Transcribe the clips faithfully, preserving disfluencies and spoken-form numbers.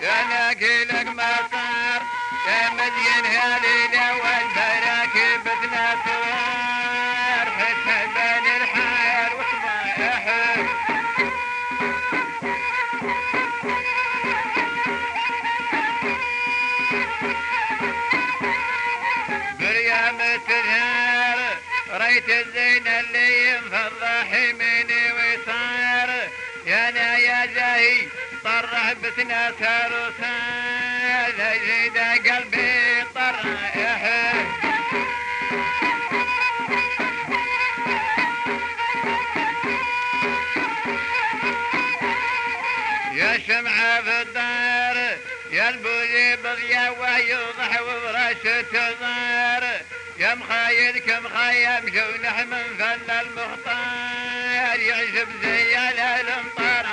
يا ناقلك ما صار يا مدين هاليلة والمراكب تناثر حتى بين الحال وصبايحك بريام تزهر ريت الزين اللي ينفضح يميني ويسار يا نا يا زاهي طرح بتناثر وسال زيد قلبي طرح يا شمعة في الدار يا البوزي بضيا ويوضح وبرشة الظهر يا مخايلك مخيم جونح من فل المختار يعجب زي الامطار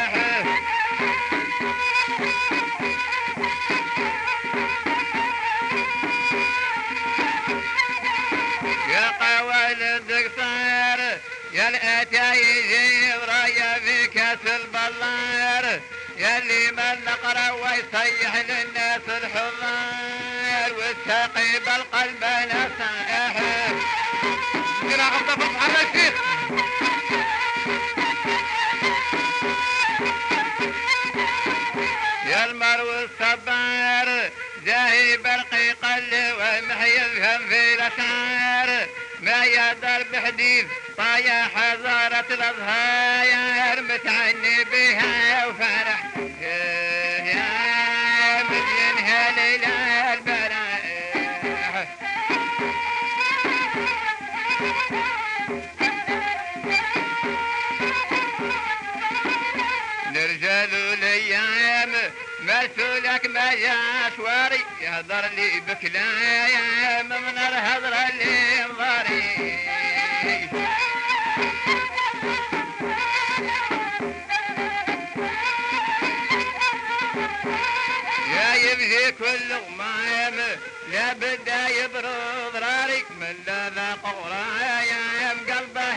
يا قوال الدكتور يا الاتاي يجيب رايه في كاس البلار يا اللي من نقرا ويصيح للناس الحضار والساقي بالقلب نصائح كنا غلطة بصحة الشيخ يا المرو الصبار زاهي برقي قل ومحي يفهم في الاشعار ما يقدر بحديث طايا حضارة الأظهار متعني بها وفرح يا مدين هاليلة البراء لرجال الأيام مرسولك ما جاش واري يهضر لي بكلام من الهضرة اللي ينظري يا يبهي كل غمام لا بدا يبرد راري من لا ذا قرايا قلبه